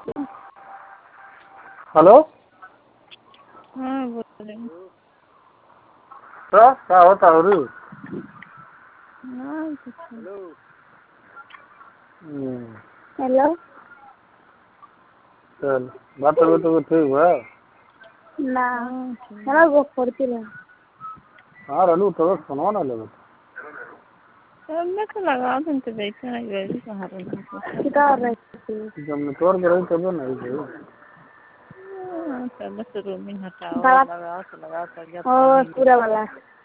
Hello. हाँ बोल रही हूँ। तो क्या होता हो रही? हाँ कुछ हेलो। चल बात तो ठीक हुआ ना हमारा वो पड़ती है। हाँ रलू तो सुनो ना ले मैं तो लगा तुम तो बैठे नहीं गई कहाँ रहना कितना रहती जब नेटवर्क रही तब नहीं गई। पहले से रोमिंग हटाओ लगा तो और पूरा वाला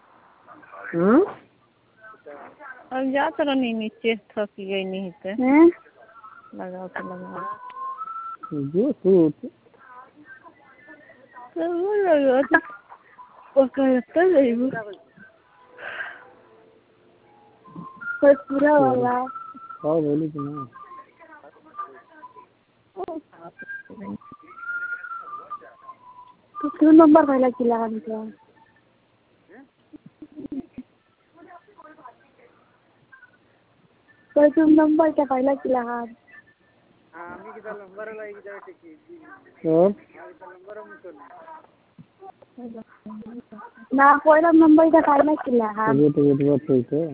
अब जा तो नहीं नीचे थक गई नहीं थे लगा तो लगा जो सूट तो वो लगा तो पकड़ता नहीं वो कोई पूरा वाला हाँ बोली कि नहीं तो क्यों नंबर पहले किला का निकला कोई तुम नंबर क्या पहले किला का आम्ही किती नंबर लाईक जाते की ना पहिला नंबर का पहले किला का ये बात ठीक है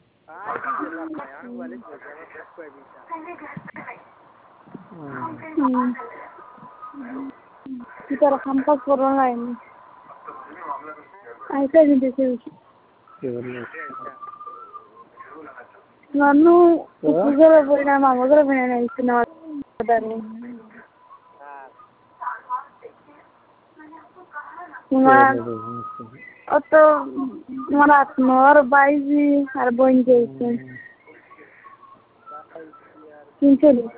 kita rekam pas corona ini. ऐसे नहीं देखे नन्नू उधर बोलना मामा उधर बोलना इतना पता नहीं और तो हमारा नौर बाईजी हर बोल जाते किंचे नहीं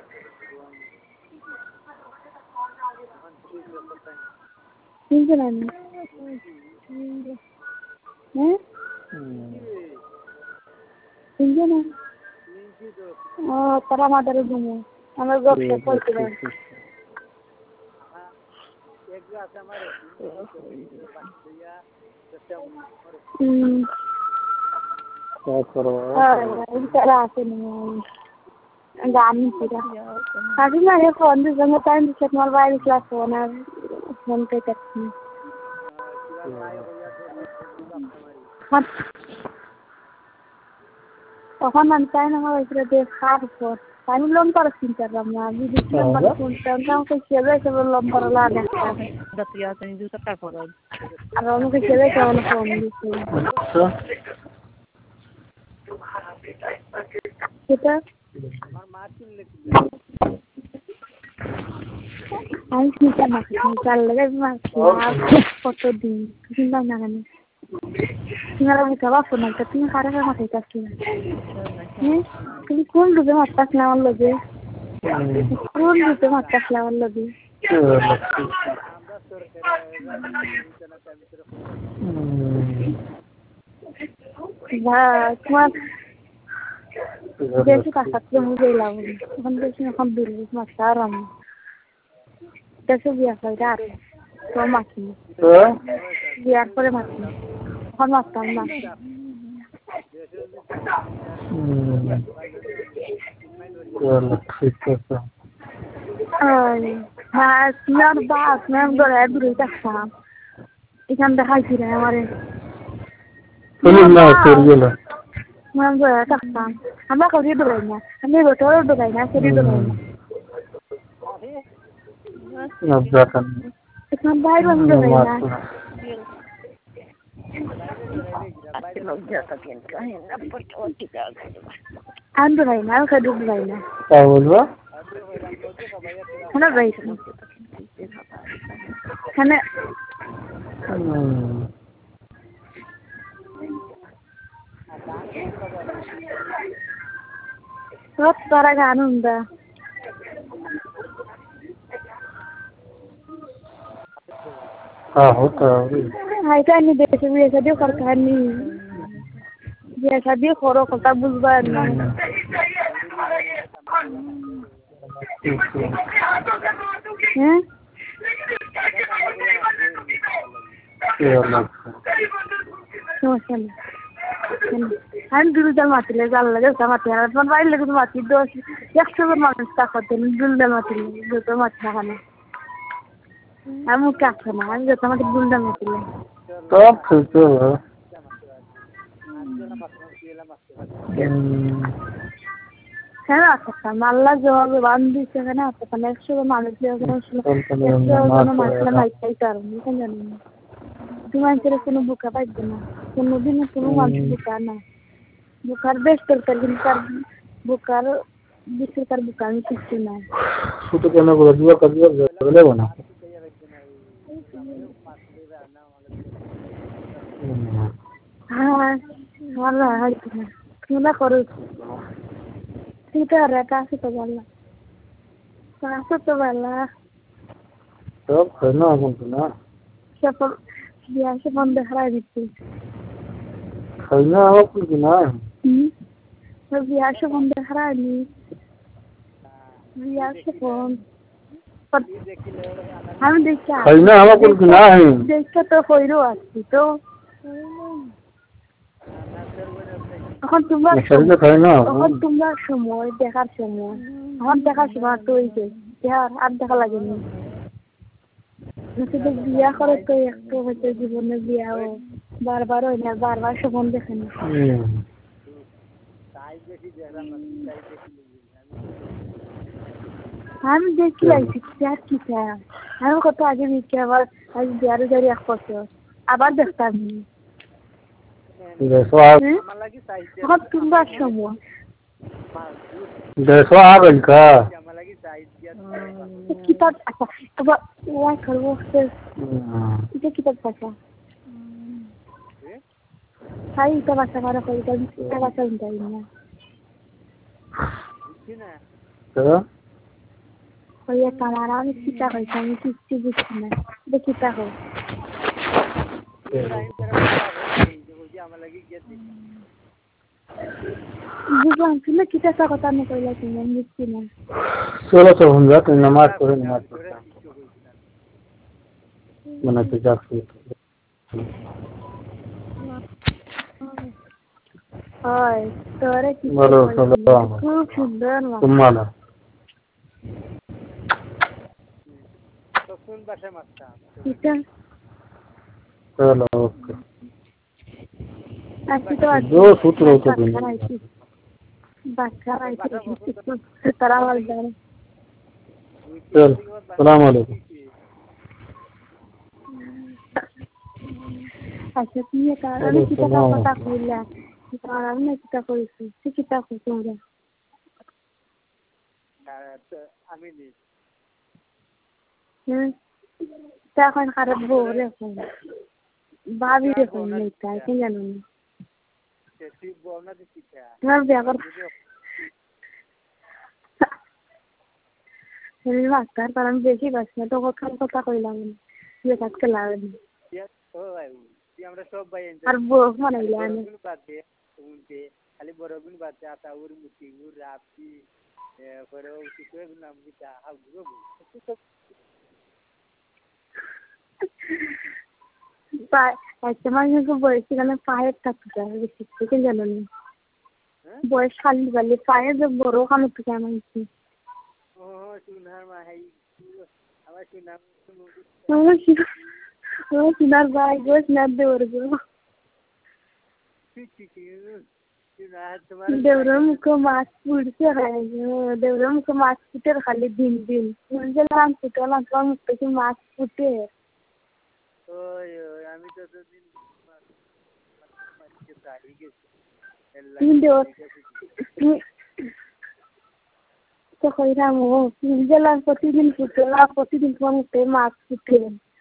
किंचे नहीं हैं किंचे नहीं तरा मातारे घूमो हमें गप से पढ़ते हैं क्या करो तरह से नहीं गानी पूरा अभी मैं फोन भी जमा टाइम से मोबाइल क्लास होना फोन पे करती हूँ तখন nanti nama istri dia harus kami lompat cinta ramah jadi lompat pun tentang kecewé sebelum lompat lada Datia तो हिंदू तक करो kalau mau kecewé kalau phone gitu kita harus bisa misal lagi mas foto di cinta nangan tinggal buka telepon nanti tinggal karena sama kita sih ini kau juga matas lawan lagi kau juga matas lawan lagi bah cuma dia sih kasat yang udah lawan kan dia sih kan dulu masaran dia sih biasa aja so mati biar boleh mati kan makan lah हाँ मैं बात मैं उधर है दूर तक था इधर देखा ही रहा है हमारे मैं उधर है तक था हमें कभी दूर है ना हमें बतौर दूर है ना सभी दूर है ना इतना बाहर बंद दूर है ना अंदर है ना कदू दूर है ना क्या बोलवा है ना भाई है ना बहुत सारा गाना होता हाँ होता है ऐसा नहीं देखे भी ऐसा दियो करता है नहीं जैसा दियो खोरो करता बुझवा नहीं हैं समझ আমি দুলদাল মাতিলে জাল লাগে ওটা মাতি আর তোমার বাইরে লেগে তো মাতি 100 জন মানুষ তাকতে দুলদাল মাতিলে যত মাছ না খানা আমি মুখে আসছে না আমি যত মাটি দুলদাল মাতিলে সব খেলতে হবে হ্যাঁ আচ্ছা মাল্লা জবাবে বান্ধি সেখানে আছে 100 জন মানুষ মাইকাই কারণ জানি না তোমার কোনো বুকা পাইবে না কোনোদিন কোনো মানুষ বুকা না বুকার বেশ তরকার কিন্তু তার বুকার বিশেষ তার বুকা আমি কিছু না শুধু কেন করে দুয়া কাজিয়া বলে না হ্যাঁ ভালো হয় তোমরা করো ঠিক আছে কাছে তো ভালো কাছে তো ভালো সব খানা কিন্তু না সফল বিয়া সে বন্ধ হারাই দিচ্ছি খানা হোক কি না বিয়া সে বন্ধ হারাইনি বিয়া সে ফোন আমি দেখছি খানা হোক কি না দেখতে তো কইরো আসছি তো এখন তোমার এখন তোমার সময় দেখার সময় আমার দেখার সময় তো ওই যে আর দেখা লাগেনি শুধু বিয়া করে তো একটু হয়তো জীবনে বিয়াও বারবার হয় না বারবার সপন দেখে না আমি দেখি আইছি আর কি চাই আমি কত আগে দেখি আবার আজ বিয়ারে যারি 1 বছর আবার দেখতাম এখন তোমার সময় দেখো আগল কা কিতাব আচ্ছা এবার ওয়াই করবো এটা কিতাব পাশা তাই এটা বাসা করা করি তাই এটা বাসা উঠাই না ওই একটা আমার আমি কিতা হয়েছে আমি কিচ্ছু বুঝছি না এটা কিতা হোক বুঝলাম তুমি কিতা কথা আমি কইলা তুমি আমি বুঝছি না চলো তো हम जाते नमाज पढ़े मना तो जाके হয় তোরে কি বলো খুব সুন্দর তোমালা কোন ভাষায় মাছটা এটা চলো ওকে আজকে তো जो सूत्र होता है বাচ্চা তারা বল জানে चल सलाम अलैकुम আচ্ছা তুমি কারণ কিতা কথা কইলা কারণ না কিতা কইছি কি কিতা কইছো তোমরা আমি নি তা এখন খারাপ বলে এখন ভাবি দেখুন নেই কি জানো না তুই বল না দিছি তোমার বিয়া কর তুমি মাস্টার কারণ বেশি বাসনা তো কথা কইলাম যে কাজকে লাগে ও ভাই আমরা সব ভাই আর বউ মানাইলে আমি বাদে উনতে খালি বড়গুন বাদে আতা উর মুতি উর রাপি পরে উতি কই নাম কিটা হাউ গুগু পায় একটা মানুষ বয়সে গেলে পায়ের থাকতে বেশি থেকে জানো না বয়স খালি গেলে পায়ে যে বড় খানো তো কেমন কি ও সুনার মা হাই আমার সুনাম সুনার ভাই গোস না দেওর গো দেওর মুখে মাছ পুড়ছে খাই দেওর মুখে মাছ ফুটে খালি দিন দিন গেলাম ফুটালাম তোমার মুখ থেকে মাছ ফুটে ওই আমি তো দিন তো কইরাম ও গেলাম প্রতিদিন ফুটলাম প্রতিদিন তোমার মুখে মাছ ফুটে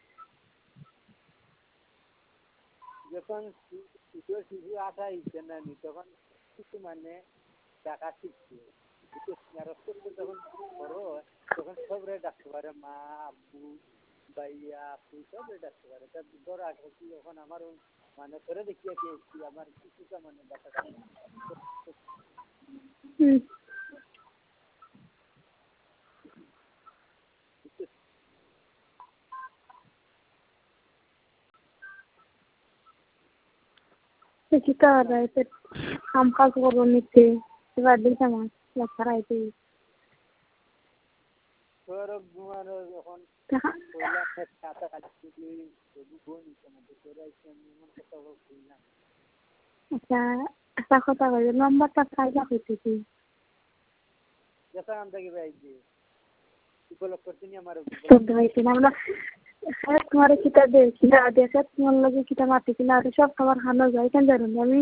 যখন শিশু আটা ইচ্ছে না নি তখন কিছু মানে টাকা শিখছে যখন বড় তখন সবরে ডাকতে পারে মা আব্বু ভাইয়া আপু সবরে ডাকতে পারে তার বড় আটা কি যখন আমার মানে করে দেখিয়ে পেয়েছি আমার কিছুটা মানে বাচ্চা কি করা যায় কাম কাজ করবো নিতে এবার দিতে মাস খারাইতে তোর ঘুমানো যখন ছাতা কাটতে আচ্ছা একটা কথা বলি নম্বরটা খাইলা হইতেছি যেটা আম থেকে বাইছে উপলক্ষ করতে নি আমার তো হইছে না আমরা তোমার কিতা দে কিনা দেখে তোমার লগে কিতা মাটি কিনা আর সব তোমার হানো যায় কেন জানো আমি